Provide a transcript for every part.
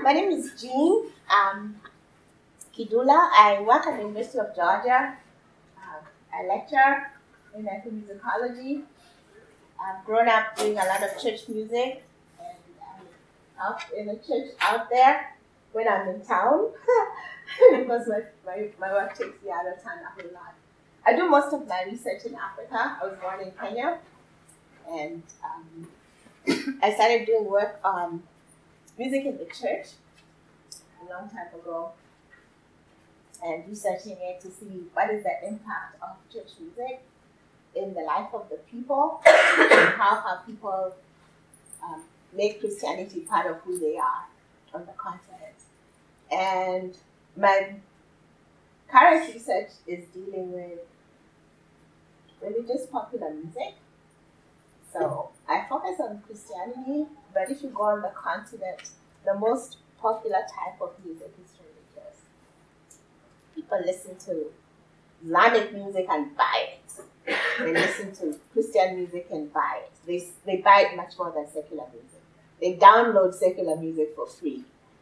My name is Jean Kidula. I work at the University of Georgia. I lecture in ethnomusicology. I've grown up doing a lot of church music, and I'm out in a church out there when I'm in town because my work takes me out of town a whole lot. I do most of my research in Africa. I was born in Kenya, and I started doing work on music in the church a long time ago, and researching it to see what is the impact of church music in the life of the people, and how people make Christianity part of who they are on the continent. And my current research is dealing with religious popular music. So I focus on Christianity, but if you go on the continent, the most popular type of music is religious. People listen to Islamic music and buy it. They listen to Christian music and buy it. They buy it much more than secular music. They download secular music for free.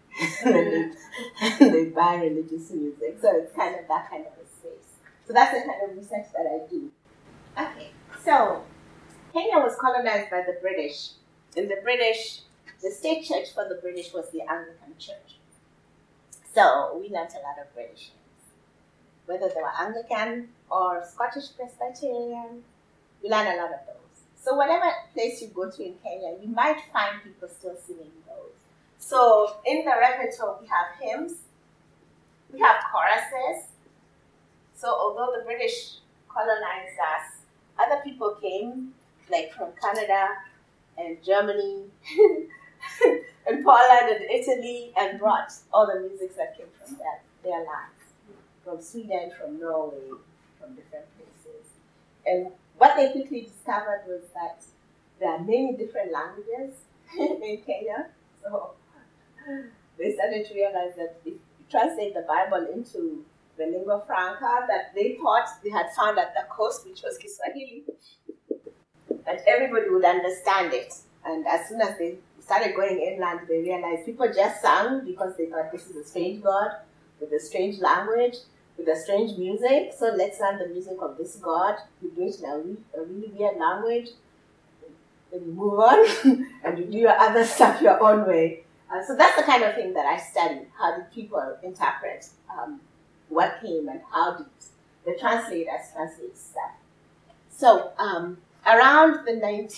They buy religious music. So it's kind of that kind of a space. So that's the kind of research that I do. Okay, so Kenya was colonized by the British. In the British, the state church for the British was the Anglican Church. So we learned a lot of British names. Whether they were Anglican or Scottish Presbyterian, we learned a lot of those. So whatever place you go to in Kenya, you might find people still singing those. So in the repertoire, we have hymns, we have choruses. So although the British colonized us, other people came, like from Canada and Germany and Poland and Italy, and brought all the music that came from their lands, from Sweden, from Norway, from different places. And what they quickly discovered was that there are many different languages in Kenya. So they started to realize that if you translate the Bible into the lingua franca that they thought they had found at the coast, which was Kiswahili, that everybody would understand it. And as soon as they started going inland, they realized people just sang because they thought this is a strange God with a strange language, with a strange music. So let's learn the music of this God. You do it in a really weird language. Then you move on and you do your other stuff your own way. So that's the kind of thing that I study. How did people interpret what came, and how did the translators translate stuff? So around the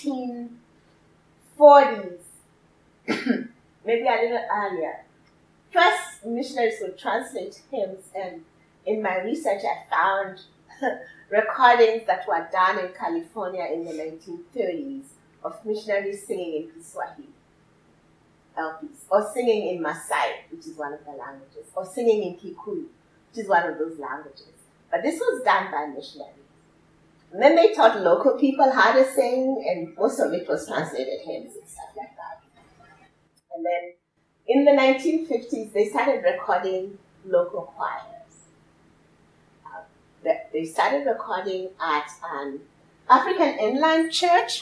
1940s, maybe a little earlier, first missionaries would translate hymns, and in my research I found recordings that were done in California in the 1930s of missionaries singing in Kiswahili LPs, or singing in Maasai, which is one of the languages, or singing in Kikuyu, which is one of those languages. But this was done by missionaries. And then they taught local people how to sing, and most of it was translated hymns and stuff like that. And then in the 1950s, they started recording local choirs. They started recording at an African Inland Church.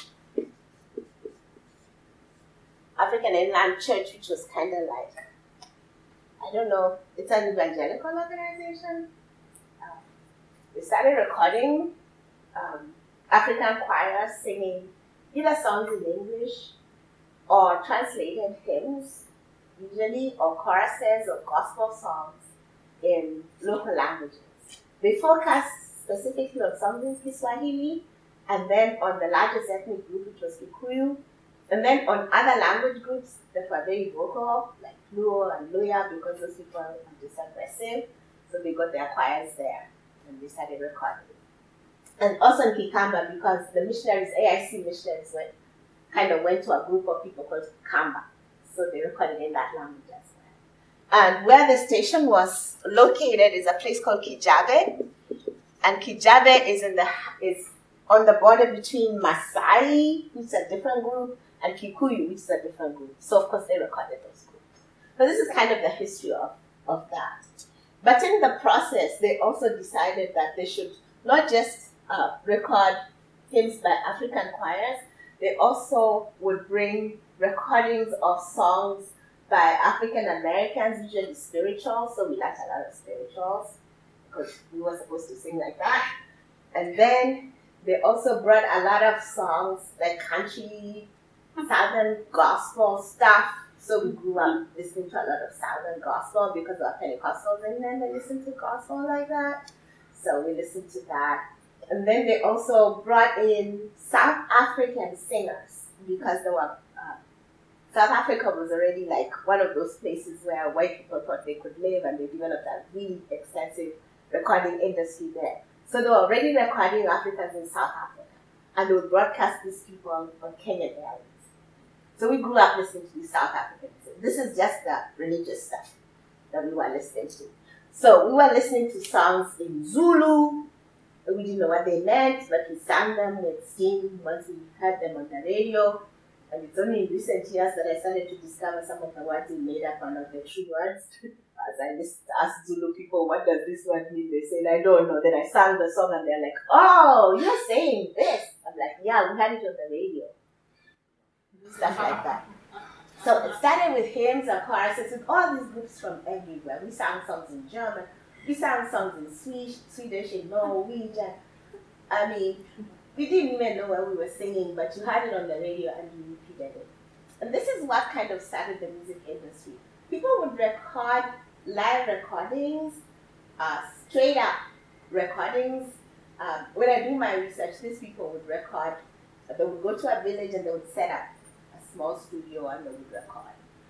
African Inland Church, which was kind of like, I don't know, it's an evangelical organization. They started recording African choirs singing either songs in English or translated hymns, usually, or choruses or gospel songs in local languages. They focused specifically on songs in Kiswahili, and then on the largest ethnic group, which was Kikuyu, and then on other language groups that were very vocal, like Luo and Luya, because those people are just aggressive. So they got their choirs there, and they started recording. And also in Kikamba, because the missionaries, AIC missionaries, went to a group of people called Kamba. So they recorded in that language as well. And where the station was located is a place called Kijabe. And Kijabe is on the border between Maasai, which is a different group, and Kikuyu, which is a different group. So of course they recorded those groups. So this is kind of the history of that. But in the process, they also decided that they should not just record hymns by African choirs, they also would bring recordings of songs by African Americans, usually spirituals, so we liked a lot of spirituals because we were supposed to sing like that. And then they also brought a lot of songs like country, southern gospel stuff. So we grew up listening to a lot of southern gospel because our Pentecostals in them, they listen to gospel like that. So we listened to that. And then they also brought in South African singers because there were South Africa was already like one of those places where white people thought they could live, and they developed a really extensive recording industry there. So they were already recording Africans in South Africa, and they would broadcast these people on Kenyan Airways. So we grew up listening to these South Africans. This is just the religious stuff that we were listening to. So we were listening to songs in Zulu. We didn't know what they meant, but we sang them with steam once we heard them on the radio. And it's only in recent years that I started to discover some of the words we made up are not the true words. As I asked Zulu people, what does this word mean? They said, I don't know. Then I sang the song and they're like, oh, you're saying this. I'm like, yeah, we had it on the radio. Stuff like that. So it started with hymns and choruses with all these groups from everywhere. We sang songs in German. We sang songs in Swedish, in Norwegian. I mean, we didn't even know what we were singing, but you had it on the radio and you repeated it. And this is what kind of started the music industry. People would record live recordings, straight up recordings. When I do my research, these people would record. They would go to a village and they would set up a small studio and they would record.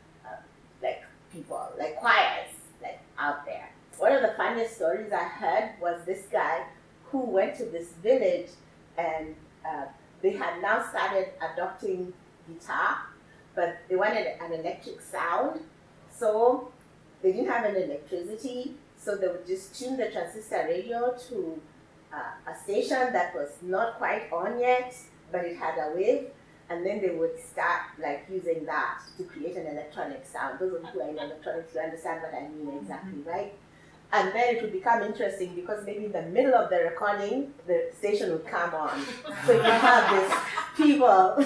Like people, like choirs, like out there. One of the funniest stories I heard was this guy who went to this village and they had now started adopting guitar, but they wanted an electric sound. So they didn't have any electricity, so they would just tune the transistor radio to a station that was not quite on yet, but it had a wave, and then they would start like using that to create an electronic sound. Those of you who are in electronics, you understand what I mean exactly, right? And then it would become interesting because maybe in the middle of the recording, the station would come on. So you have these people,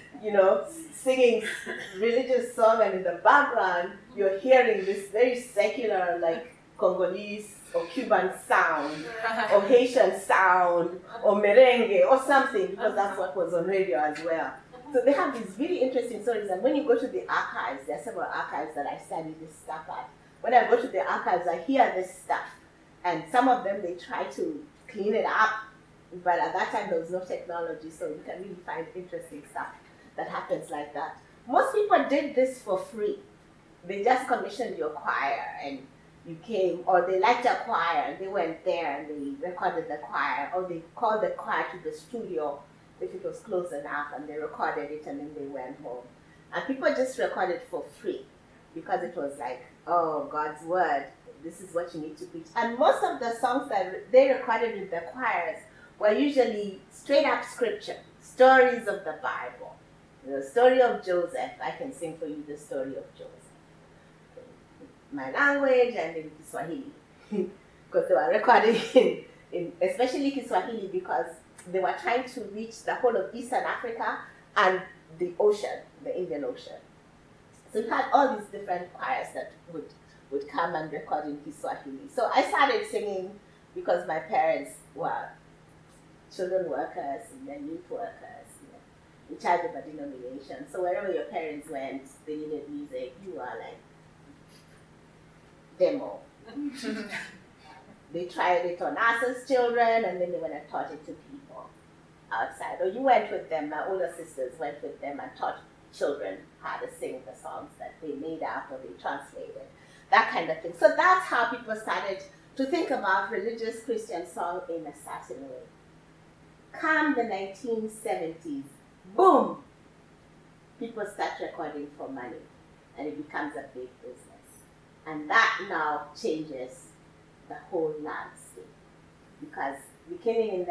singing religious song, and in the background, you're hearing this very secular, like Congolese or Cuban sound, or Haitian sound, or merengue, or something, because that's what was on radio as well. So they have these really interesting stories, and when you go to the archives, there are several archives that I study this stuff at. When I go to the archives, I hear this stuff, and some of them, they try to clean it up, but at that time, there was no technology, so you can really find interesting stuff that happens like that. Most people did this for free. They just commissioned your choir, and you came, or they liked a choir, they went there and they recorded the choir, or they called the choir to the studio if it was close enough, and they recorded it, and then they went home. And people just recorded for free, because it was like, oh, God's word, this is what you need to preach. And most of the songs that they recorded with the choirs were usually straight up scripture, stories of the Bible. The story of Joseph, I can sing for you the story of Joseph. In my language and in Kiswahili. Because they were recording in especially Kiswahili, because they were trying to reach the whole of Eastern Africa and the ocean, the Indian Ocean. So we had all these different choirs that would come and record in Kiswahili. So I started singing because my parents were children workers and then youth workers, in charge of a denomination. So wherever your parents went, they needed music, you are like, demo. They tried it on us as children, and then they went and taught it to people outside. Or you went with them, my older sisters went with them and taught children how to sing the songs that they made up or they translated, that kind of thing. So that's how people started to think about religious Christian song in a certain way. Come the 1970s, boom, people start recording for money, and it becomes a big business. And that now changes the whole landscape, because beginning in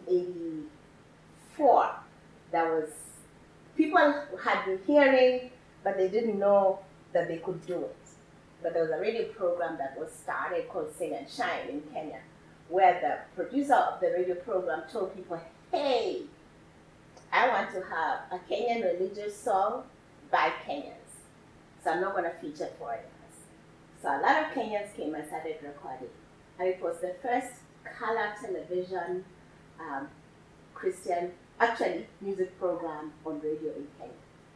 1984, there was people had been hearing, but they didn't know that they could do it. But there was a radio program that was started called Sing and Shine in Kenya, where the producer of the radio program told people, hey, I want to have a Kenyan religious song by Kenyans. So I'm not going to feature foreigners. So a lot of Kenyans came and started recording. And it was the first color television Christian, actually, music program on radio in Kenya.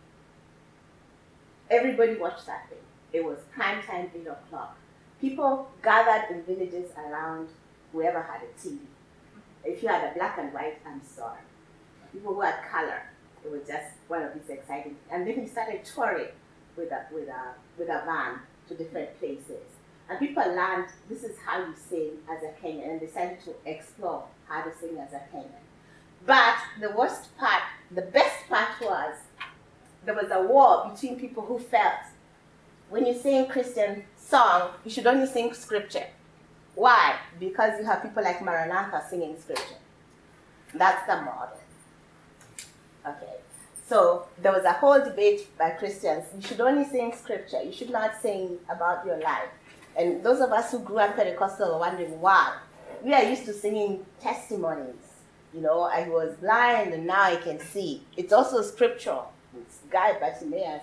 Everybody watched that thing. It was prime time, 8 o'clock. People gathered in villages around whoever had a TV. If you had a black and white, I'm sorry. People who had color, it was just one of these exciting. And then he started touring with a van to different places. And people learned this is how you sing as a Kenyan, and decided to explore how to sing as a Kenyan. But the worst part, the best part was there was a war between people who felt when you sing Christian song, you should only sing scripture. Why? Because you have people like Maranatha singing scripture. That's the model. Okay. So there was a whole debate by Christians. You should only sing scripture. You should not sing about your life. And those of us who grew up Pentecostal were wondering why. We are used to singing testimonies. You know, I was blind and now I can see. It's also scriptural. It's Guy Bartimaeus.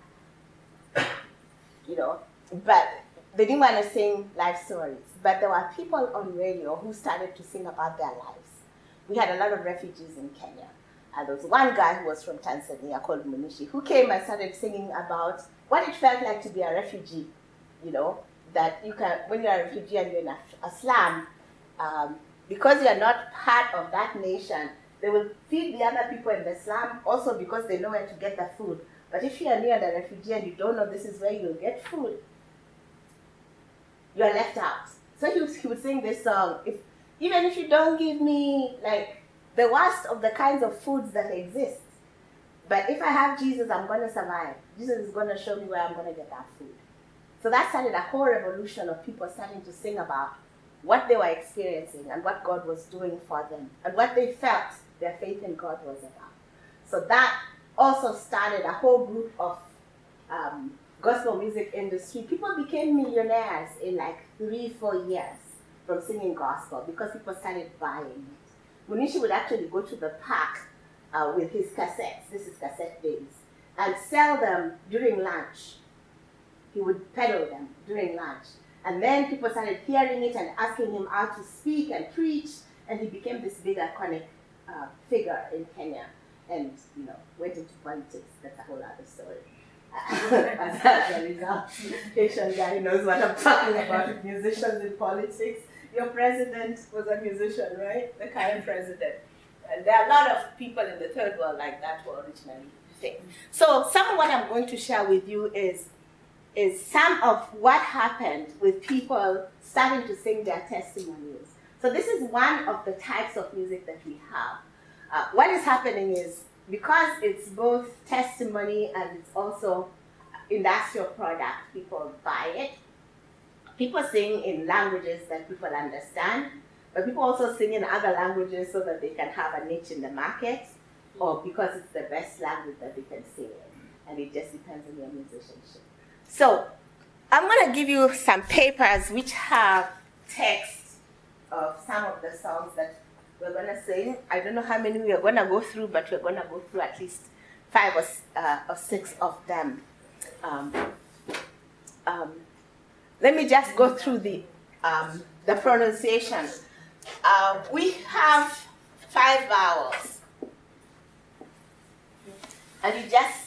You know, but they didn't want to sing life stories. But there were people on radio who started to sing about their lives. We had a lot of refugees in Kenya. And there was one guy who was from Tanzania called Munishi, who came and started singing about what it felt like to be a refugee. You know, that you can, when you're a refugee and you're in a slum, because you're not part of that nation, they will feed the other people in the slum also because they know where to get the food. But if you are near the refugee and you don't know this is where you'll get food, you are left out. So he would sing this song, even if you don't give me like the worst of the kinds of foods that exist, but if I have Jesus, I'm going to survive. Jesus is going to show me where I'm going to get that food. So that started a whole revolution of people starting to sing about what they were experiencing and what God was doing for them and what they felt their faith in God was about. So that also started a whole group of gospel music industry. People became millionaires in like 3-4 years from singing gospel because people started buying it. Munishi would actually go to the park with his cassettes, this is cassette days, and sell them during lunch. He would peddle them during lunch. And then people started hearing it and asking him out to speak and preach, and he became this big iconic figure in Kenya. And, you know, went into politics. That's a whole other story. As a result, Asian guy knows what I'm talking about. Musicians in politics. Your president was a musician, right? The current president. And there are a lot of people in the third world like that who originally think. So some of what I'm going to share with you is some of what happened with people starting to sing their testimonies. So this is one of the types of music that we have. What is happening is, because it's both testimony and it's also industrial product, people buy it. People sing in languages that people understand, but people also sing in other languages so that they can have a niche in the market, or because it's the best language that they can sing in. And it just depends on your musicianship. So I'm going to give you some papers which have text of some of the songs that we're going to sing. I don't know how many we are going to go through, but we're going to go through at least 5 or 6 of them. Let me just go through the pronunciation. We have 5 vowels. And you just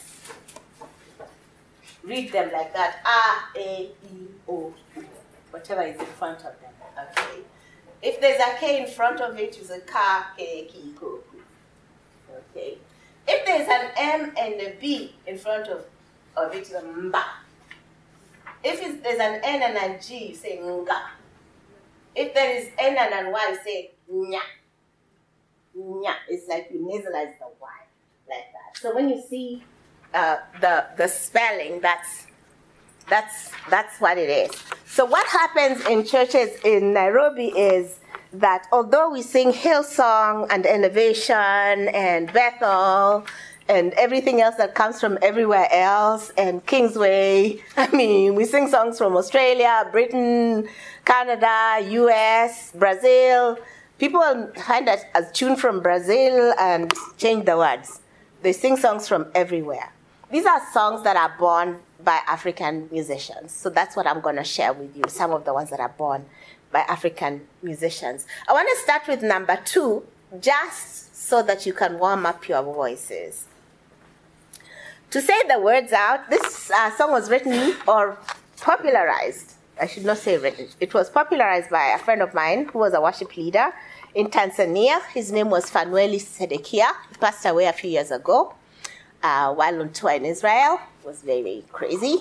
read them like that. A, E, O, U, whatever is in front of them. Okay. If there's a K in front of it, it's a ka, ke, ki, ko. Okay. If there's an M and a B in front of it, it's a mba. If there's an N and a G, you say nga. If there is N and an Y, you say nya. Nya. It's like you nasalize the Y like that. So when you see the spelling, that's what it is. So what happens in churches in Nairobi is that although we sing Hillsong and Elevation and Bethel and everything else that comes from everywhere else and Kingsway, I mean, we sing songs from Australia, Britain, Canada, US, Brazil. People find that a tune from Brazil and change the words. They sing songs from everywhere. These are songs that are born by African musicians. So that's what I'm going to share with you, some of the ones that are born by African musicians. I want to start with number 2, just so that you can warm up your voices. To say the words out, this song was written or popularized. I should not say written. It was popularized by a friend of mine who was a worship leader in Tanzania. His name was Fanueli Sedekia. He passed away a few years ago while on tour in Israel. It was very crazy.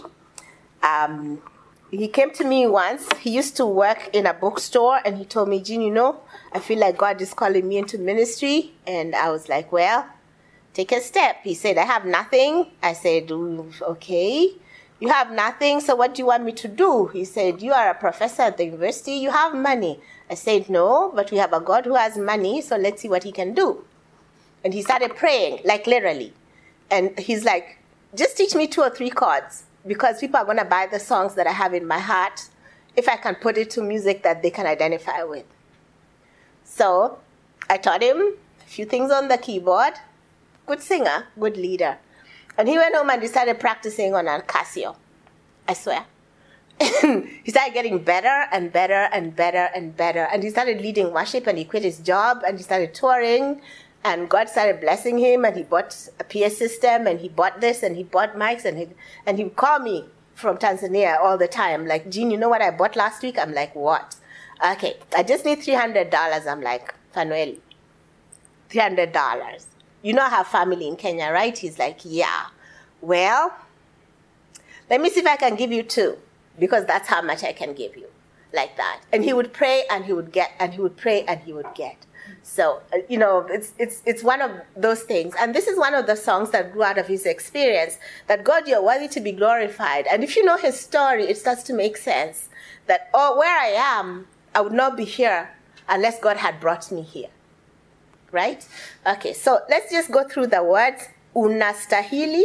He came to me once. He used to work in a bookstore, and he told me, Jean, I feel like God is calling me into ministry. And I was like, well, take a step. He said, I have nothing. I said, okay. You have nothing, so what do you want me to do? He said, you are a professor at the university, you have money. I said, no, but we have a God who has money, so let's see what he can do. And he started praying, like literally. And he's like, just teach me 2 or 3 chords, because people are going to buy the songs that I have in my heart if I can put it to music that they can identify with. So I taught him a few things on the keyboard. Good singer, good leader. And he went home and he started practicing on a Casio. I swear. He started getting better and better and better and better. And he started leading worship, and he quit his job and he started touring. And God started blessing him, and he bought a PA system, and he bought this, and he bought mics, and he would call me from Tanzania all the time. Like, Jean, you know what I bought last week? I'm like, what? Okay, I just need $300. I'm like, Fanueli, $300. You know I have family in Kenya, right? He's like, yeah. Well, let me see if I can give you 2, because that's how much I can give you, like that. And he would pray, and he would get, and he would pray, and he would get. So, it's one of those things. And this is one of the songs that grew out of his experience, that God, you're worthy to be glorified. And if you know his story, it starts to make sense that, where I am, I would not be here unless God had brought me here. Right? Okay, so let's just go through the words. Unastahili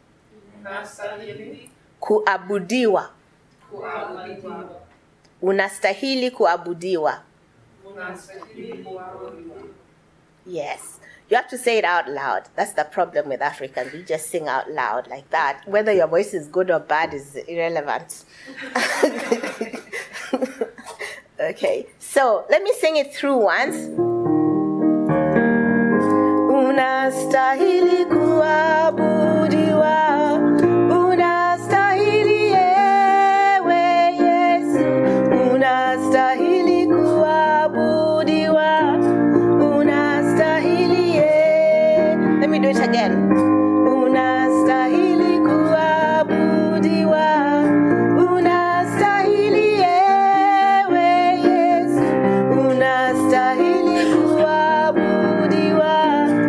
kuabudiwa. Unastahili kuabudiwa. Yes. You have to say it out loud. That's the problem with Africans. We just sing out loud like that. Whether your voice is good or bad is irrelevant. Okay, so let me sing it through once. Unastahili kuabudiwa, unastahili ewe Yesu, unastahili kuabudiwa, unastahili Let me do it again. Unastahili kuabudiwa, unastahili ewe Yesu, unastahili kuabudiwa.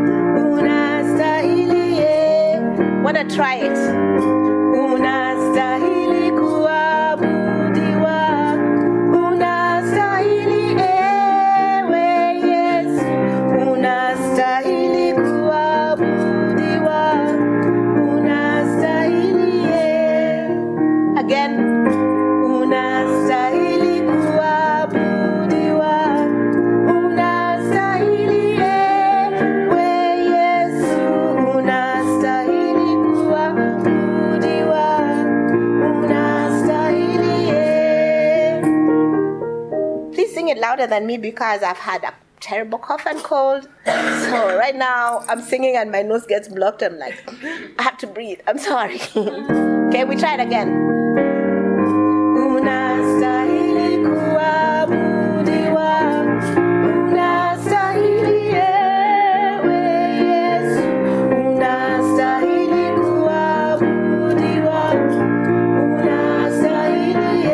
Wanna try it? Unastahili kuabudiwa, unastahili ewe Yesu, unastahili kuabudiwa, unastahili again. Unastahili kuabudiwa, unastahili ewe Yesu, unastahili kuabudiwa, unastahili. Please sing it louder than me, because I've had a terrible cough and cold. So right now I'm singing and my nose gets blocked. I'm like, I have to breathe. I'm sorry. Okay, we try it again. Unastahili kuabudiwa, unastahili ewe Yesu, unastahili kuabudiwa, unastahili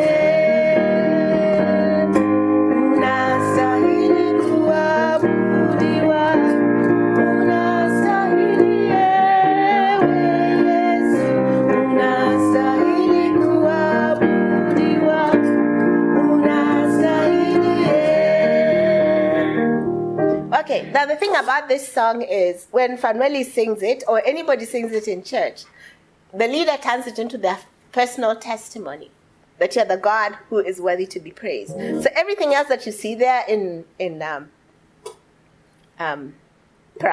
unastahili kuabudiwa, unastahili ewe Yesu, unastahili kuabudiwa, unastahili. Okay, now the thing about this song is when Fanueli sings it, or anybody sings it in church, the leader turns it into their personal testimony that you're the God who is worthy to be praised. So everything else that you see there in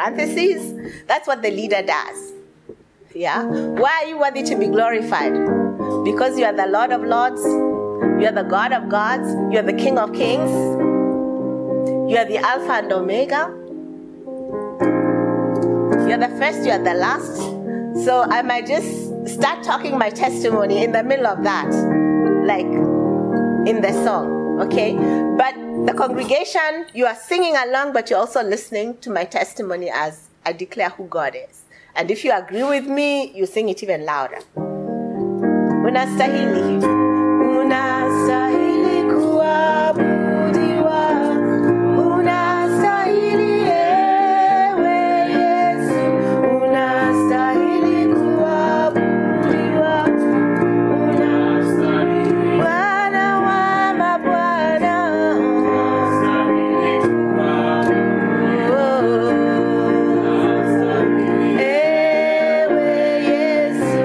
parentheses, that's what the leader does. Yeah? Why are you worthy to be glorified? because you are the Lord of Lords, you are the God of gods, you are the King of kings, you are the Alpha and Omega, you are the first, you are the last. So I might just start talking my testimony in the middle of that, like in the song, okay? But the congregation, you are singing along, but you're also listening to my testimony as I declare who God is. And if you agree with me, you sing it even louder. Unastahili. Unastahili kuabudiwa. Unastahili ewe Yesu. Unastahili kuabudiwa. Unastahili. Bwana wa mabwana. Unastahili kuabudiwa. Ewe Yesu.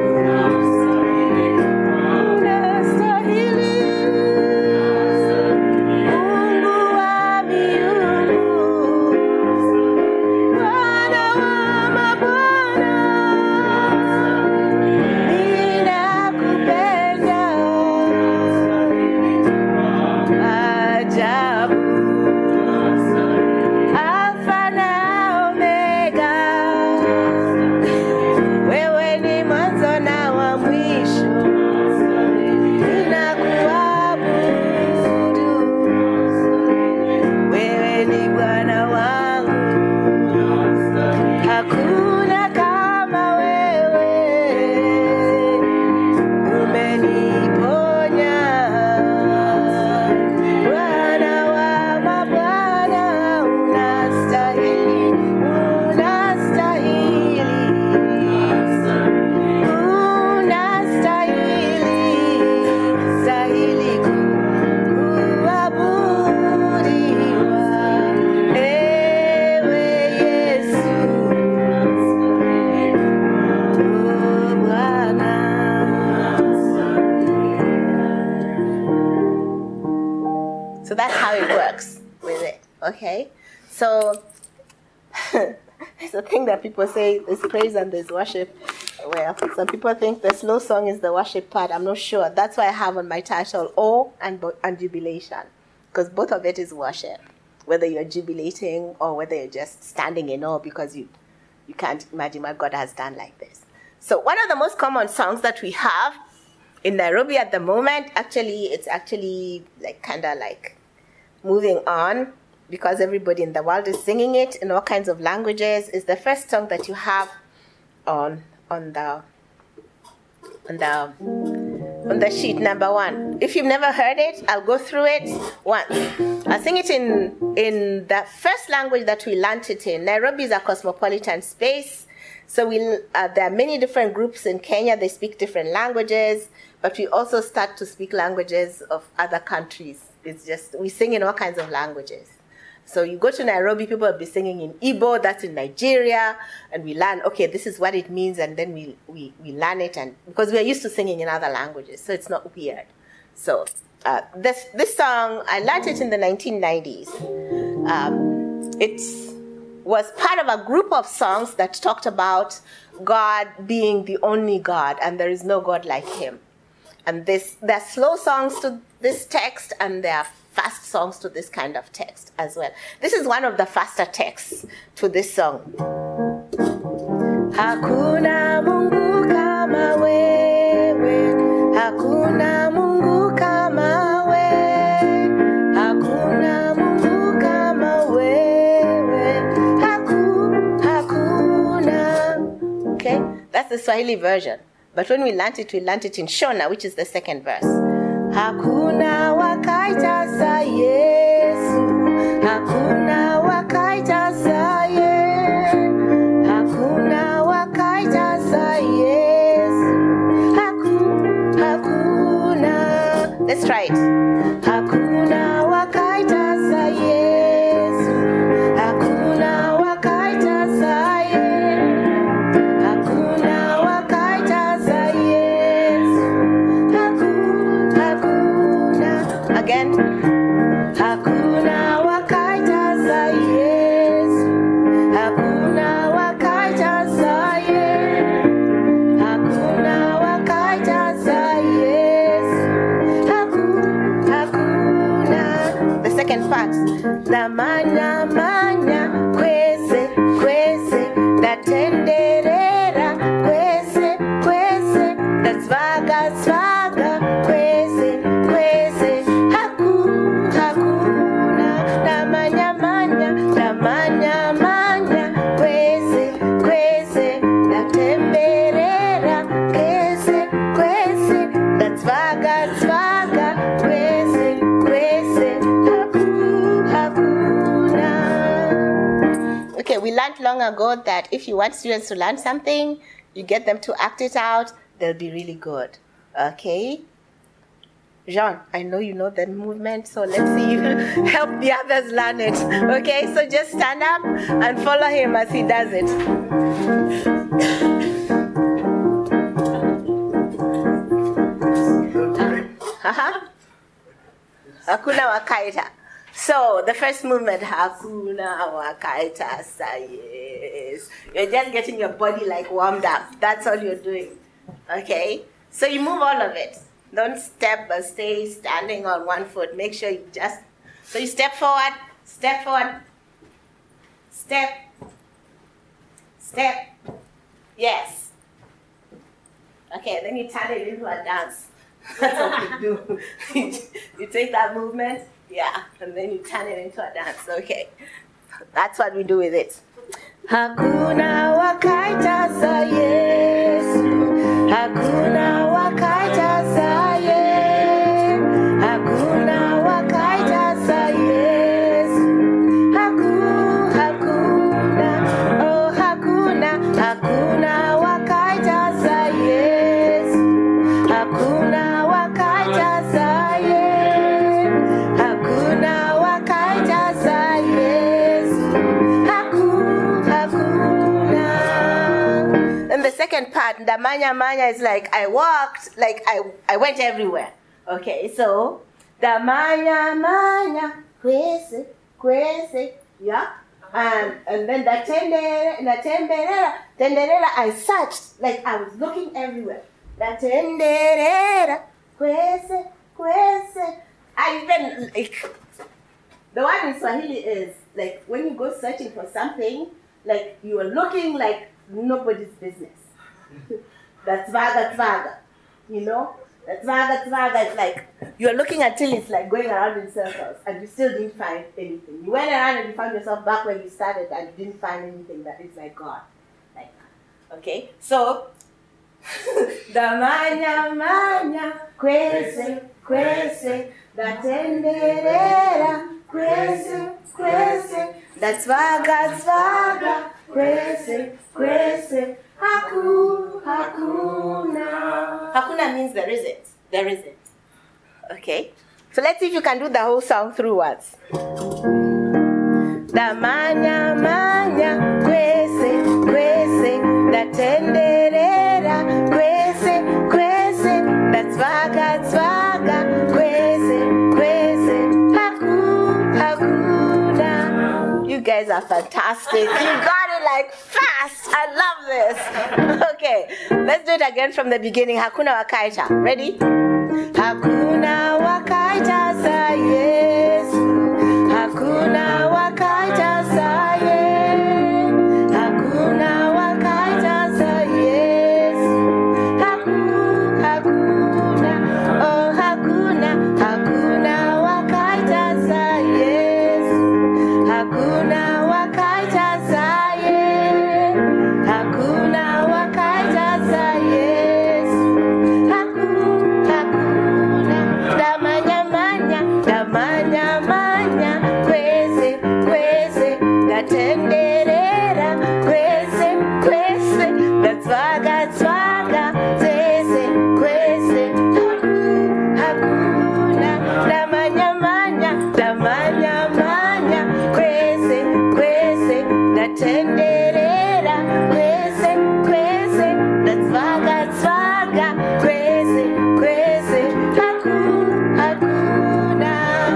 So that's how it works with it, okay? So, it's a thing that people say, there's praise and there's worship. Well, some people think the slow song is the worship part. I'm not sure. That's why I have on my title, awe and jubilation. Because both of it is worship. Whether you're jubilating or whether you're just standing in awe because you can't imagine what God has done like this. So one of the most common songs that we have in Nairobi at the moment, it's actually like kind of like moving on because everybody in the world is singing it in all kinds of languages, is the first song that you have on the sheet, number 1. If you've never heard it, I'll go through it once. I'll sing it in the first language that we learned it in. Nairobi is a cosmopolitan space, so there are many different groups in Kenya. They speak different languages, but we also start to speak languages of other countries. It's just, we sing in all kinds of languages. So you go to Nairobi, people will be singing in Igbo, that's in Nigeria, and we learn, okay, this is what it means, and then we learn it, and because we are used to singing in other languages, so it's not weird. So this song, I learned it in the 1990s. It was part of a group of songs that talked about God being the only God, and there is no God like him. And there are slow songs to this text, and there are fast songs to this kind of text as well. This is one of the faster texts to this song. Hakuna Mungu kama wewe, hakuna Mungu kama wewe, hakuna Mungu kama wewe, hakuna. Okay, that's the Swahili version. But when we learnt it in Shona, which is the second verse. Hakuna wakaita sa Yesu, hakuna wakaita sa Yesu, hakuna wakaita sa Yesu, hakuna. Let's try it. Hakuna wakaita sa Yesu, hakuna wakaita sa Yesu, hakuna wakaita sa Yesu, hakuna. Again. Hakuna wakaita sa Yesu, hakuna wakaita sa Yesu, hakuna wakaita sa swaga, swaga, kwese, kwese, hakuna. Okay, we learned long ago that if you want students to learn something, you get them to act it out, they'll be really good. Okay? Jean, I know you know that movement, so let's see you help the others learn it. Okay, so just stand up and follow him as he does it. Hakuna wakaita. So the first movement, hakuna wakaita sayes. You're just getting your body like warmed up. That's all you're doing. Okay? So you move all of it. Don't step but stay standing on one foot. Make sure you just, so you step forward, step, step. Yes. Okay, then you turn it into a dance. That's what you do. You take that movement, yeah, and then you turn it into a dance. Okay. That's what we do with it. Hakuna wakaita sa Yesu. Hakuna wakaita sa Yesu. Hakuna wakaita sa Yesu. Hakuna, oh hakuna, hakuna wakaita sa Yesu. Hakuna wakaita sa Yesu. Hakuna wakaita sa Yesu. Hakuna. And the second part, the manya is like I walked, like I went everywhere. Okay, so the manya, kwese, yeah. And then the tenderera, I searched, like I was looking everywhere. The tenderera, kwese. I even, like, the one in Swahili is, like, when you go searching for something, like, you are looking like nobody's business. That's vaga, you know? That's vaga, it's like, you're looking until it's like going around in circles, and you still didn't find anything. You went around and you found yourself back where you started, and you didn't find anything that is like God. Like that. Okay? So, the manya, kwese, the tenderera, kwese, that's vaga, kwese, hakuna. Hakuna means there isn't. Okay? So let's see if you can do the whole song through once. The manya, kwese, the tenderera, kwese, that's vaga, kwese, hakuna. You guys are fantastic. You got it like fast. I love this. Okay, let's do it again from the beginning. Hakuna wakaita. Ready? Hakuna wakaita sa Yesu. Hakuna wakaita sa Yesu. Hakuna wakaita sa Yesu. Hakuna, oh hakuna wakaita sa Yesu. Hakuna wakaita sa Yesu. Hakuna wakaita sa Yesu. Hakuna. Damanya, kwese, the tenderera, kwese, that's vaga, kwese, hakuna. Damanya, kwese, the tenderera, kwese, that's vaga, kwese, hakuna.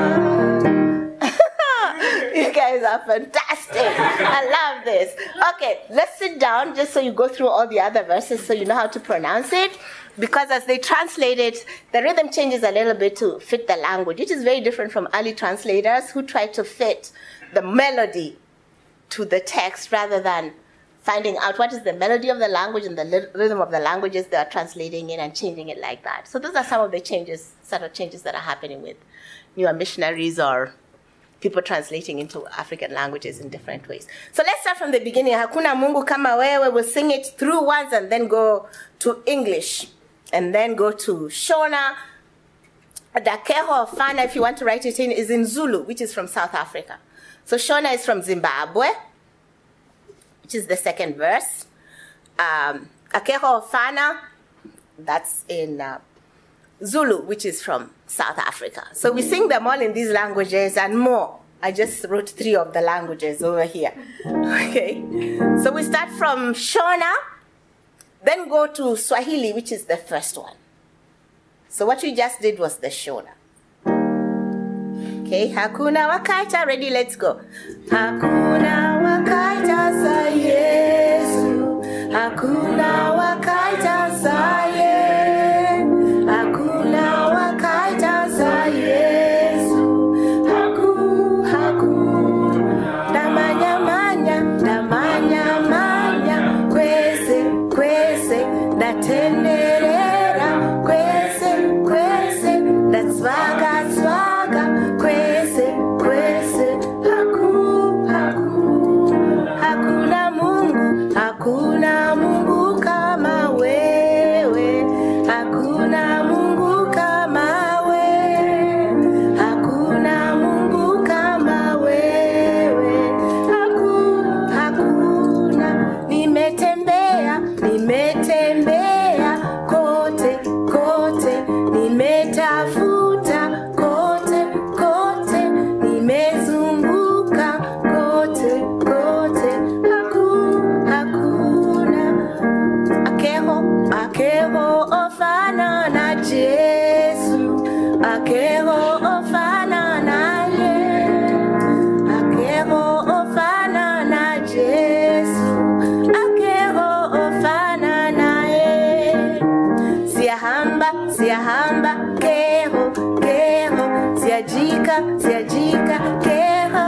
You guys are fantastic. I love this. Okay, let's sit down just so you go through all the other verses so you know how to pronounce it. Because as they translate it, the rhythm changes a little bit to fit the language, which is very different from early translators who try to fit the melody to the text rather than finding out what is the melody of the language and the rhythm of the languages they are translating in and changing it like that. So those are some of the subtle changes that are happening with newer missionaries or people translating into African languages in different ways. So let's start from the beginning. Hakuna Mungu kama wewe. We'll sing it through once and then go to English and then go to Shona The Akeho of Fana, if you want to write it in, is in Zulu, which is from South Africa. So Shona is from Zimbabwe, which is the second verse. Akeho of Fana, that's in Zulu, which is from South Africa. So we sing them all in these languages and more. I just wrote 3 of the languages over here. Okay, so we start from Shona, then go to Swahili, which is the first one. So what we just did was the Shona. Okay, hakuna wakaita, ready, let's go. Hakuna wakaita sa Yesu, hakuna wakaita sa Yesu, hakuna wakaita sa Yesu, haku, damanya manya, kwese, datenderera, kwese, datsvaga, kwese, haku, hakuna Mungu kama wewe, hakuna Mungu kama wewe, hakuna Mungu kama wewe, hakuna. Nimetembea kote, nimetafuta kote, nimezunguka kote, hakuna. Akeho ofana na Jesu, akeho ofana na Yesu, akeho ofana na Jesu, akeho ofana na Yesu. Siahamba, keho, siajika, keho,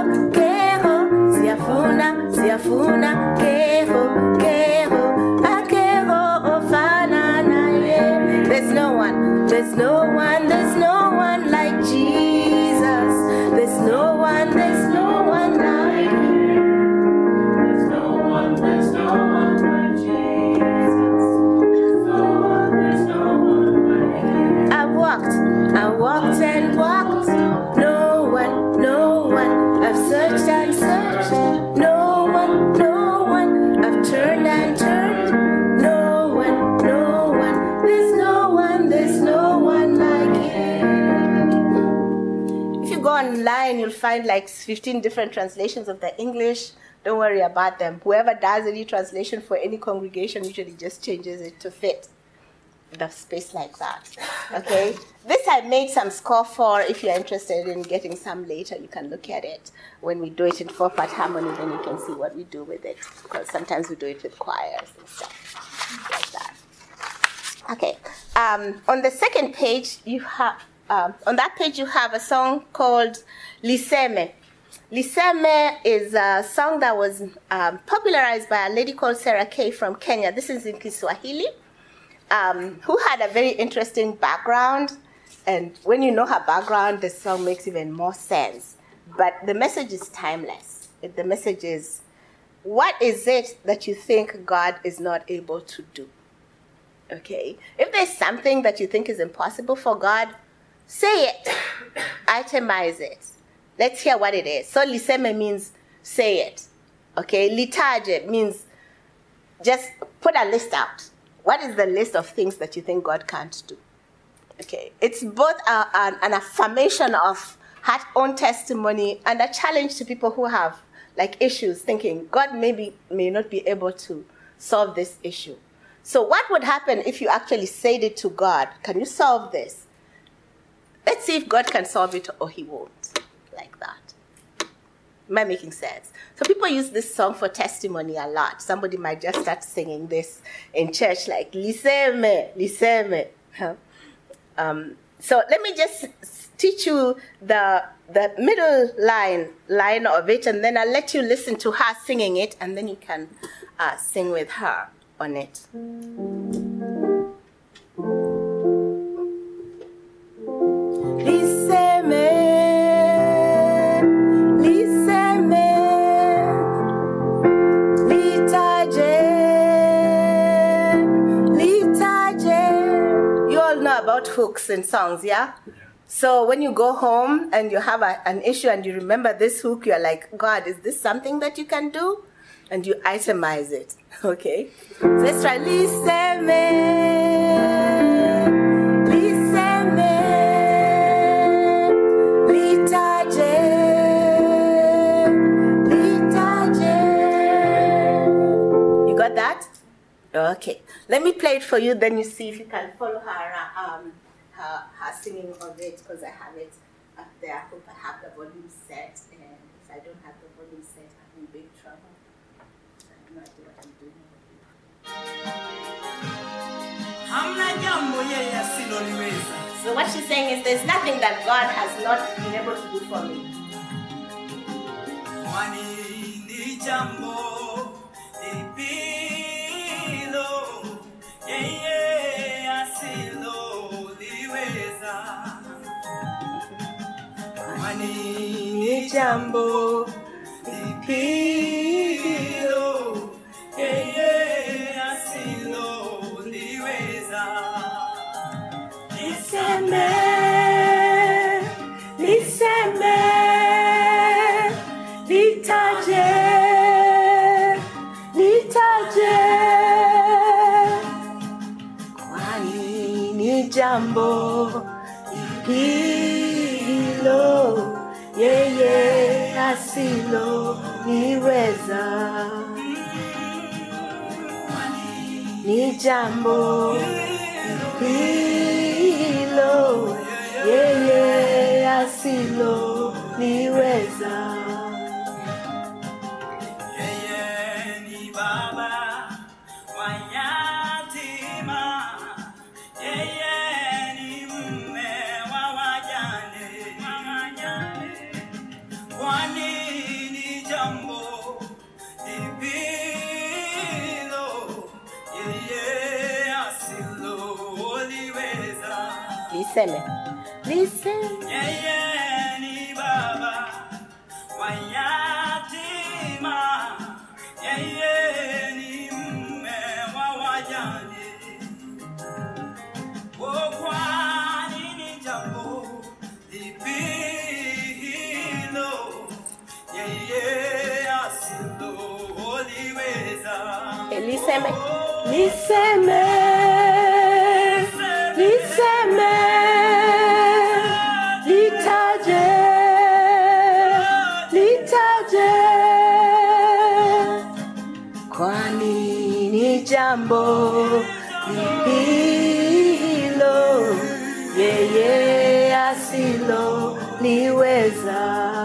siafuna, keho, akeho ofana na ye. There's no one like Jesus. There's no one like him. There's no one like Jesus. There's no one like him. I walked and walked. No one. I've searched and searched. No one. I've turned and turned. No one. There's no one like him. If you go online, you'll find like 15 different translations of the English. Don't worry about them. Whoever does any translation for any congregation usually just changes it to fit the space like that. Okay, this I made some score for. If you're interested in getting some later, you can look at it. When we do it in 4-part harmony, then you can see what we do with it, because sometimes we do it with choirs and stuff like that. Okay, on the second page you have a song called Liseme. Liseme is a song that was popularized by a lady called Sarah Kay from Kenya. This is in Kiswahili. Who had a very interesting background, and when you know her background, the song makes even more sense. But the message is timeless. The message is, what is it that you think God is not able to do? Okay? If there's something that you think is impossible for God, say it. Itemize it. Let's hear what it is. So liseme means say it. Okay? Litaje means just put a list out. What is the list of things that you think God can't do? Okay, it's both an affirmation of her own testimony and a challenge to people who have like issues, thinking God may not be able to solve this issue. So what would happen if you actually said it to God? Can you solve this? Let's see if God can solve it or he won't. Like that. Am I making sense? So people use this song for testimony a lot. Somebody might just start singing this in church, like liseme. So let me just teach you the middle line of it, and then I'll let you listen to her singing it, and then you can sing with her on it. About hooks in songs, yeah? So when you go home and you have an issue and you remember this hook, you're like, God, is this something that you can do? And you itemize it, okay? So let's try. Liseme, liseme, litaje, litaje. You got that? Okay. Let me play it for you, then you see if you can follow her singing of it, because I have it up there. I hope I have the volume set, and if I don't have the volume set, I'm in big trouble. I have no idea what I'm doing. So what she's saying is there's nothing that God has not been able to do for me. Ni jambo lipilo yeye asiloliweza. Niseme, niseme, nitaje, nitaje, kwani ni jambo lipilo yeye asiloliweza. Ni jambo hilo yeye asiloliweza. Yeye ni baba wa yatima, yeye ni mume wa wajane. Kwani ni jambo lipilo yeye asiloliweza. Liseme, liseme. Yeye ni baba wa yatima, yeye ni mume wa wajane. Kwani ni jambo lipilo yeye asiloliweza. Liseme, liseme, liseme, litaje, litaje, kwani ni jambo lipilo yeye asiloliweza.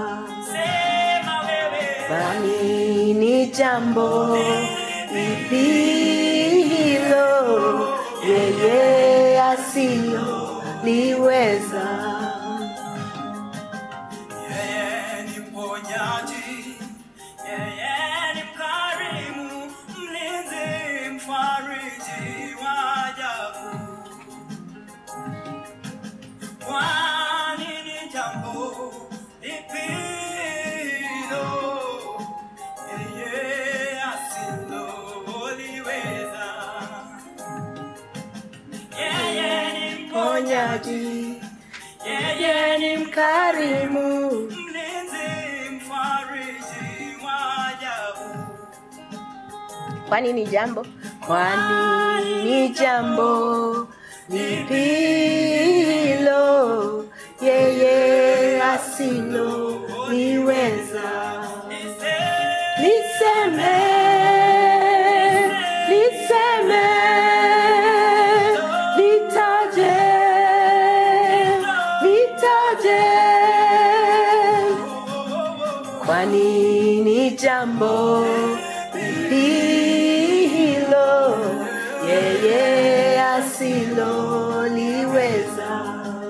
Kwani ni jambo lipilo yeye asiloliweza. Yeye ni mponyaji, yeye ni mkarimu, mlinzi, mfariji wa ajabu. Kwani ni jambo lipilo yeye asiloliweza. Yeye ni mponyaji, yeye ni mkarimu, mlinzi, mfariji wa ajabu. Kwani ni jambo? Kwani ni jambo lipilo yeye asiloliweza. Liseme, liseme, litaje, litaje, kwani ni jambo lipilo yeye asiloliweza.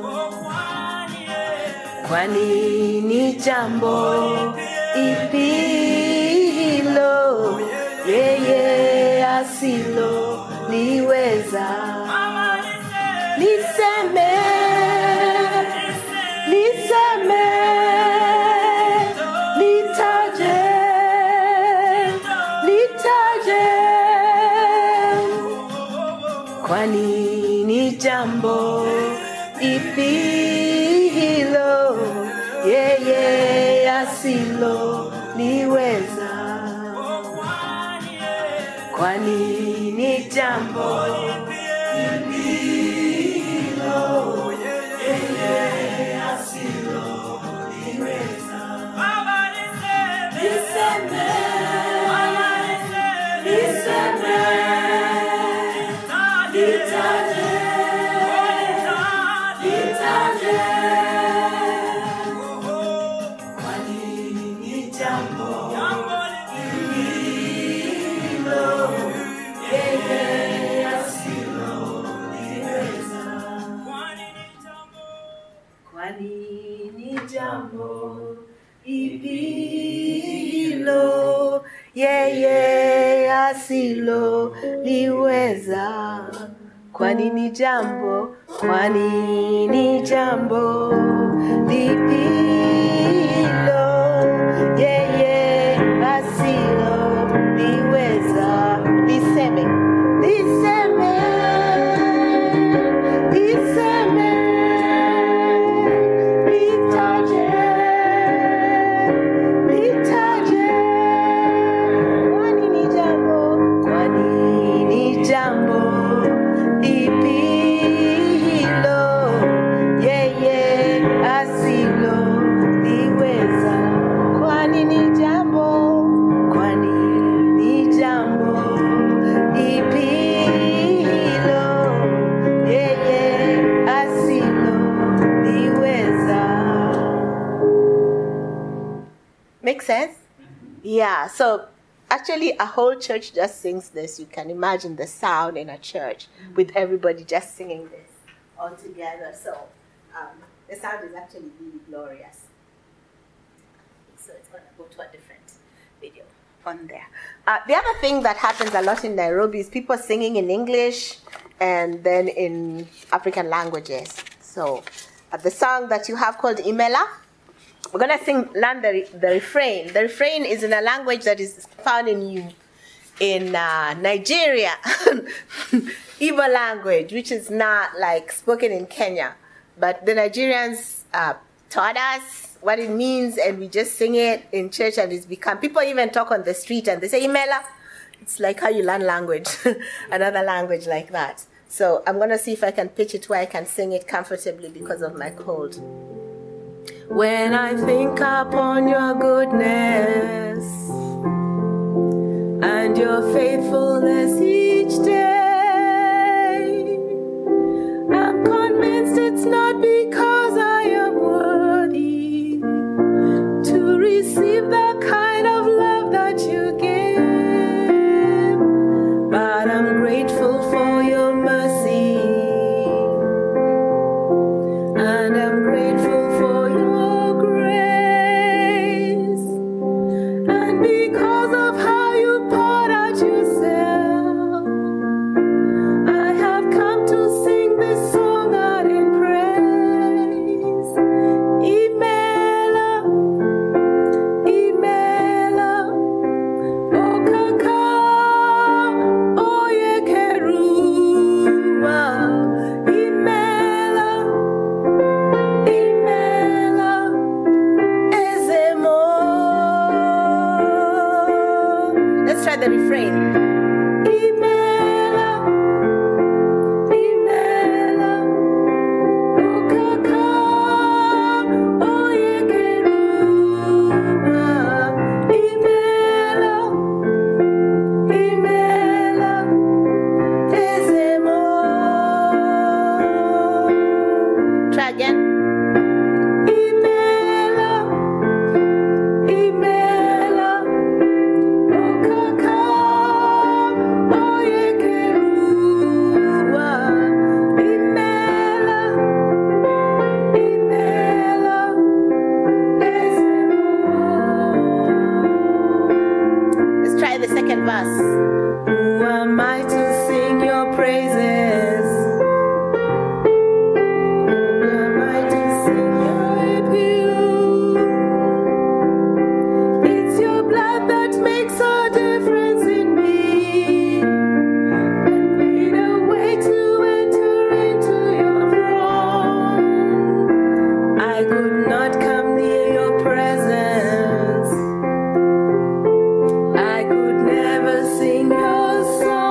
Kwani ni jambo lipilo yeye asiloliweza. Liseme, liseme, litaje, litaje, kwani ni jambo lipilo nini jambo hilo yeye asilo liweza? Kwa nini jambo hilo yeye asilo liweza? Liseme Make sense? Yeah, so actually a whole church just sings this. You can imagine the sound in a church with everybody just singing this all together. So the sound is actually really glorious. So it's going to go to a different video on there. The other thing that happens a lot in Nairobi is people singing in English and then in African languages. So the song that you have called Imela, we're going to learn the refrain. The refrain is in a language that is found in Nigeria, Igbo language, which is not like spoken in Kenya. But the Nigerians taught us what it means, and we just sing it in church, and it's become, people even talk on the street and they say, Imela. It's like how you learn language, another language like that. So I'm going to see if I can pitch it where I can sing it comfortably because of my cold. When I think upon your goodness and your faithfulness each day, I'm convinced it's not because I am worthy to receive the kind of love that you give, but I'm grateful for your mercy, and I'm grateful for your grace, and because of how you poured out yourself, I have come to sing this song out in praise. Imela, Imela, O Kaka, O Yekeruwa, Imela, Imela, Ezemo. Let's try the refrain. Imela, Imela, O Kaka, O Yekeruwa, Imela, Imela, Ezemo. Try again. Imela, Imela, O Kaka, O Yekeruwa, Imela, Imela, Ezemo. Let's try the second verse. Who am I to sing your praises? Who am I to sing your appeal? It's your blood that makes a difference in me, and made a way to enter into your throne. I could not come near your presence. I could never sing your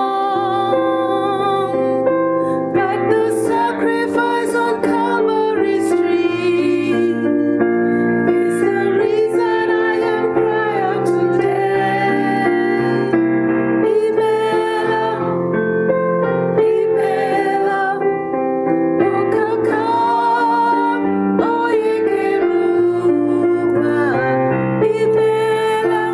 song, but the sacrifice on Calvary's tree is the reason I am crying out today. Imela, Imela, O Kaka, O Yekeruwa, Imela,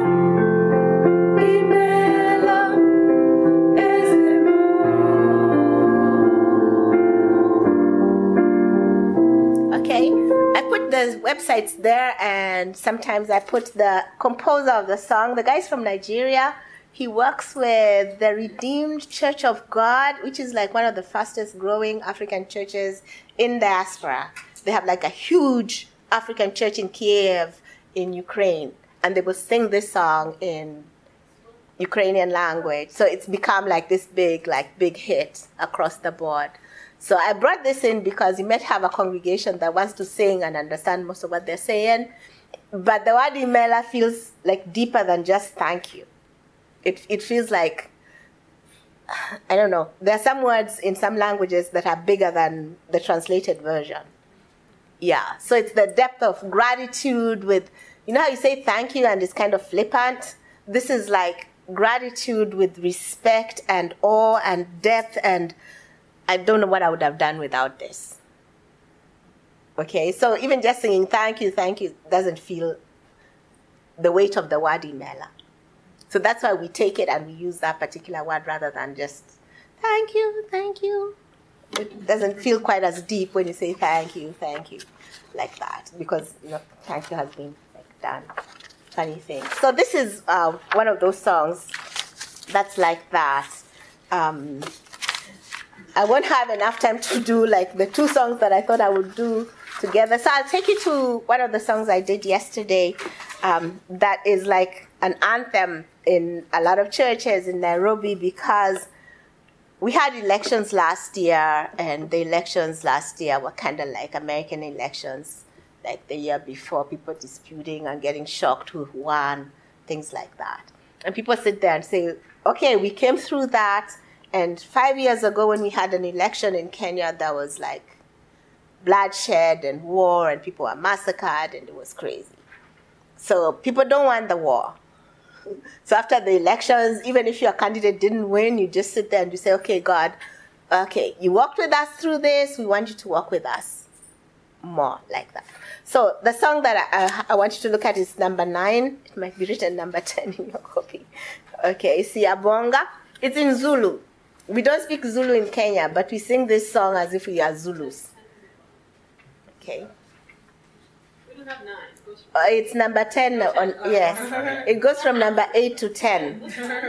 Imela, Ezemo. Okay, I put the websites there, and sometimes I put the composer of the song. The guy's from Nigeria. He works with the Redeemed Church of God, which is like one of the fastest growing African churches in diaspora. They have like a huge African church in Kiev in Ukraine, and they will sing this song in Ukrainian language. So it's become like this big hit across the board. So I brought this in because you might have a congregation that wants to sing and understand most of what they're saying, but the word Imela feels like deeper than just thank you. It feels like, I don't know, there are some words in some languages that are bigger than the translated version. Yeah, so it's the depth of gratitude with, you know how you say thank you and it's kind of flippant? This is like gratitude with respect and awe and depth, and I don't know what I would have done without this. Okay, so even just singing thank you doesn't feel the weight of the word Imela. So that's why we take it and we use that particular word rather than just thank you. It doesn't feel quite as deep when you say thank you, like that, because thank you has been like done. Funny thing. So this is one of those songs that's like that. I won't have enough time to do like the two songs that I thought I would do together. So I'll take you to one of the songs I did yesterday that is like an anthem in a lot of churches in Nairobi, because we had elections last year, and the elections last year were kind of like American elections, like the year before, people disputing and getting shocked who won, things like that. And people sit there and say, okay, we came through that, and 5 years ago when we had an election in Kenya, there was like bloodshed and war, and people were massacred, and it was crazy. So people don't want the war. So after the elections, even if your candidate didn't win, you just sit there and you say, okay, God, okay, you walked with us through this, we want you to walk with us more, like that. So the song that I want you to look at is number 9. It might be written number 10 in your copy. Okay, Siyabonga. It's in Zulu. We don't speak Zulu in Kenya, but we sing this song as if we are Zulus. Okay. We don't have 9. It's number 10. Yes. It goes from number 8 to 10.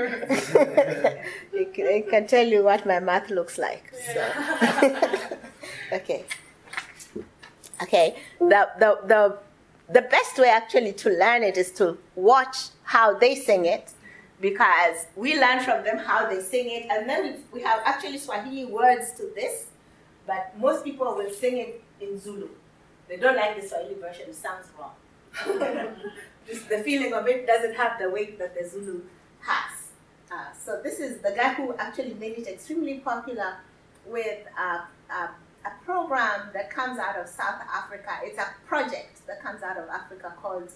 I can tell you what my math looks like. So. Okay. Okay. The best way actually to learn it is to watch how they sing it, because we learn from them how they sing it, and then we have actually Swahili words to this, but most people will sing it in Zulu. They don't like the Swahili version, it sounds wrong. The feeling of it doesn't have the weight that the Zulu has. So this is the guy who actually made it extremely popular with a program that comes out of South Africa. It's a project that comes out of Africa called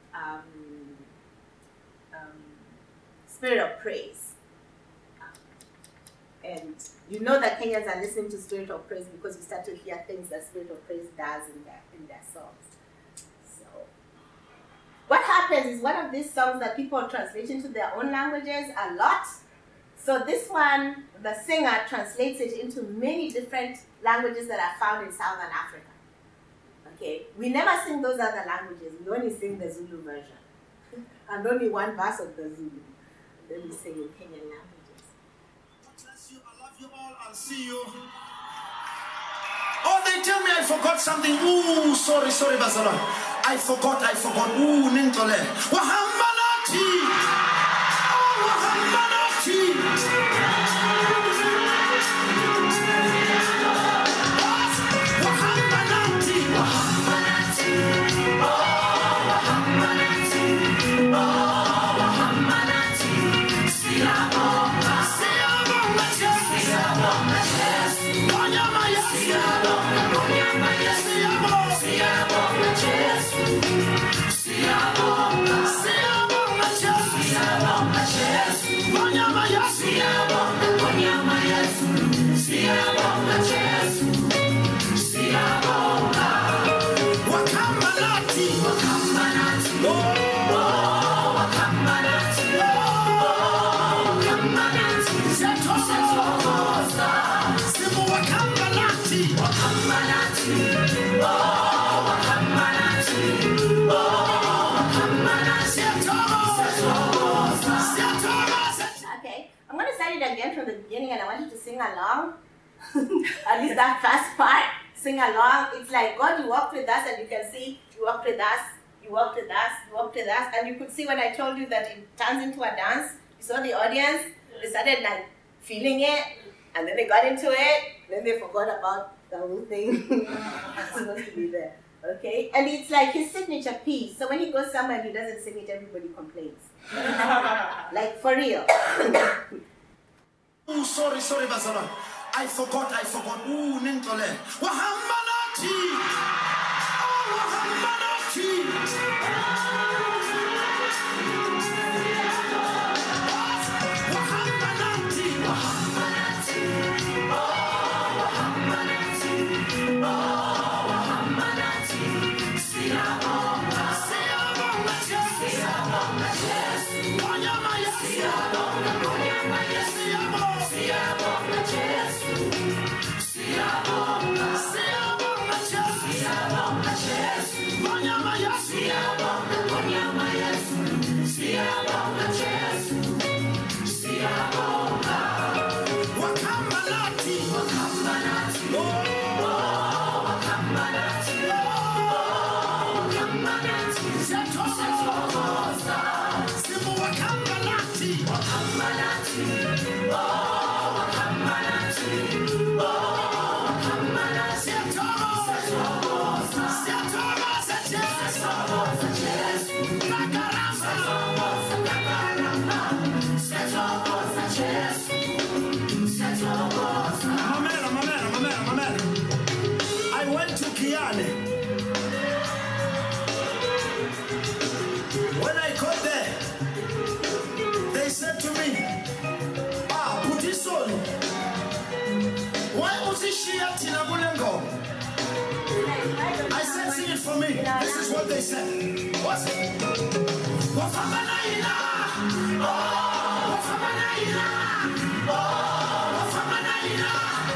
Spirit of Praise. And you know that Kenyans are listening to Spirit of Praise because you start to hear things that Spirit of Praise does in their songs. So what happens is one of these songs that people translate into their own languages a lot. So this one, the singer translates it into many different languages that are found in Southern Africa. Okay, we never sing those other languages. We only sing the Zulu version. And only one verse of the Zulu. Then we sing in Kenyan languages. God bless you. I love you all. I'll see you. Oh, they tell me I forgot something. Ooh, sorry, Bazala. I forgot. Ooh, Nintole. Wahambalati. Oh, Wahambalati. Siyabonga, beginning and I want you to sing along. At least that first part, sing along. It's like, God, you walked with us and you can see, you walked with us, you walked with us, you walked with us. And you could see when I told you that it turns into a dance, you saw the audience, they started like feeling it, and then they got into it, then they forgot about the whole thing. It's supposed to be there. Okay? And it's like his signature piece. So when he goes somewhere and he doesn't sing it, everybody complains. Like for real. Oh, sorry, Bazala. I forgot. Ooh, Nintole. Wahamanati. I went to Kiane. When I got there, they said to me, Putisoni, why Utishia Tinabulengo? I said, sing it for me. This is what they said. What's it? Wafamanaina! Oh, Wafamanaina! Oh, Wafamanaina!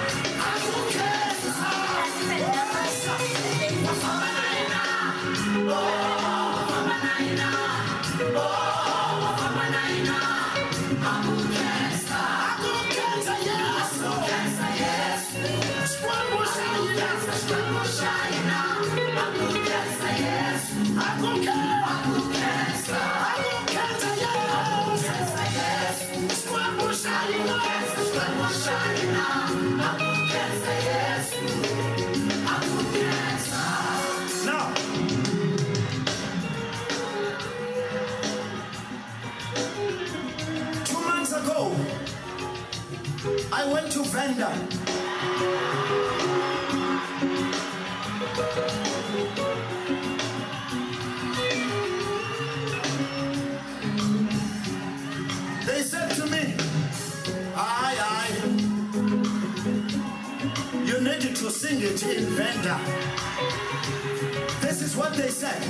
Now, 2 months ago, I went to Venda. They said to me, aye, you needed to sing it in Venda. This is what they said.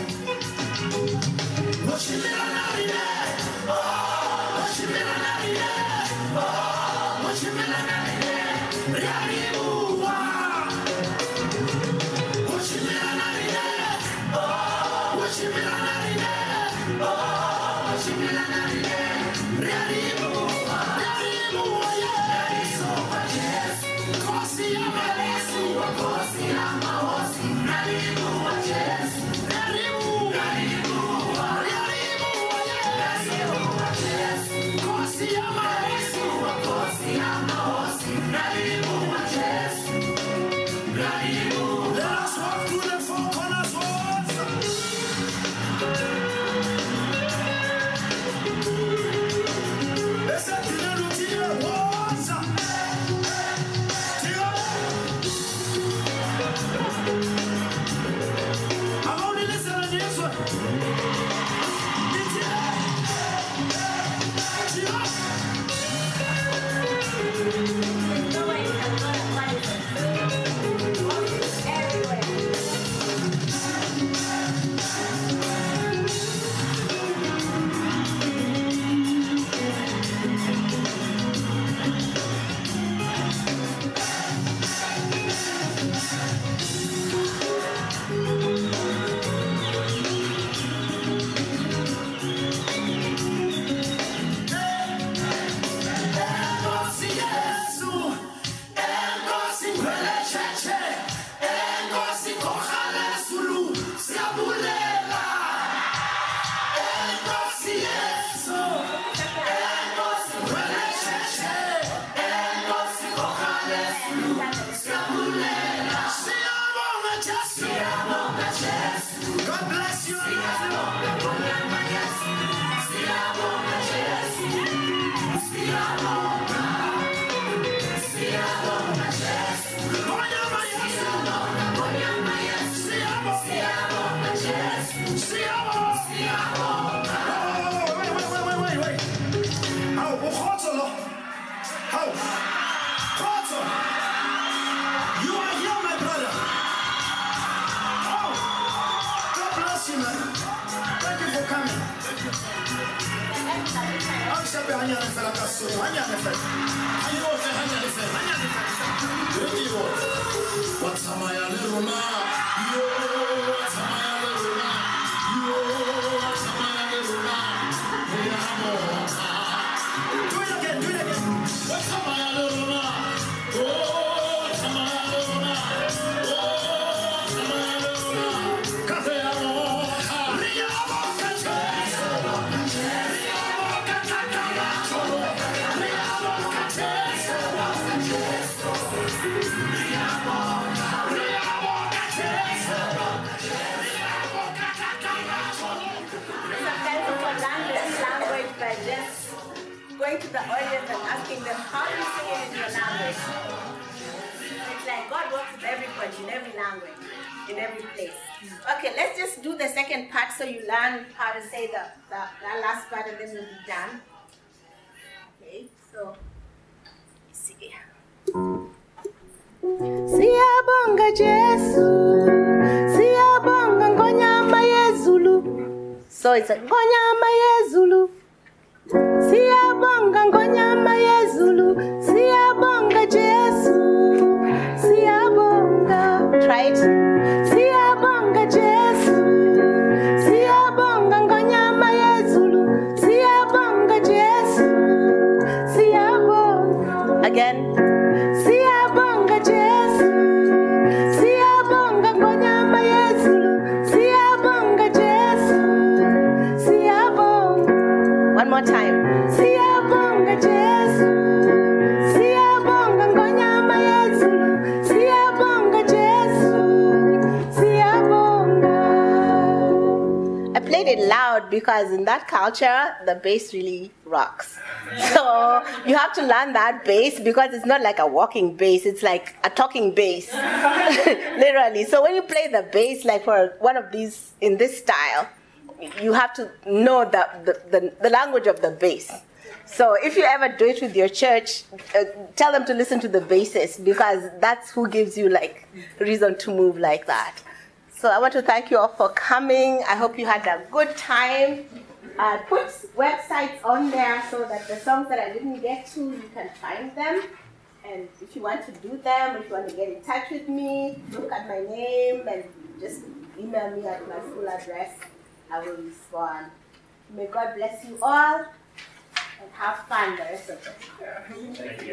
Wait. How? How? You are here, my brother. Oh, God bless you, man. Thank you for coming. Do it again. Sometimes people learn this language by just going to the audience and asking them, how do you say it in your language? It's like God works with everybody in every language, in every place. Okay, let's just do the second part so you learn how to say the last part and then we'll be done. Okay, so, let's see. Siyabonga Jesu, siyabonga ngonyama yezulu. So it's like ngonyama yezulu. Siyabonga ngonyama yezulu, siyabonga Jesu, siyabonga. Try it. Siyabonga Jesu, siyabonga ngonyama yezulu, siyabonga Jesu, siyabonga. Again. Siyabonga Jesu, siyabonga ngonyama yezulu, siyabonga Jesu, siyabonga. One more time. Siyabonga Jesu, siyabonga ngonyama yezulu, siyabonga Jesu, siyabonga. I played it loud because in that culture, the bass really rocks. So you have to learn that bass because it's not like a walking bass, it's like a talking bass, literally. So when you play the bass, like for one of these in this style, you have to know the language of the bass. So if you ever do it with your church, tell them to listen to the basses because that's who gives you like reason to move like that. So I want to thank you all for coming. I hope you had a good time. Put websites on there so that the songs that I didn't get to, you can find them. And if you want to do them, if you want to get in touch with me, look at my name and just email me at my full address. I will respond. May God bless you all and have fun the rest of the day.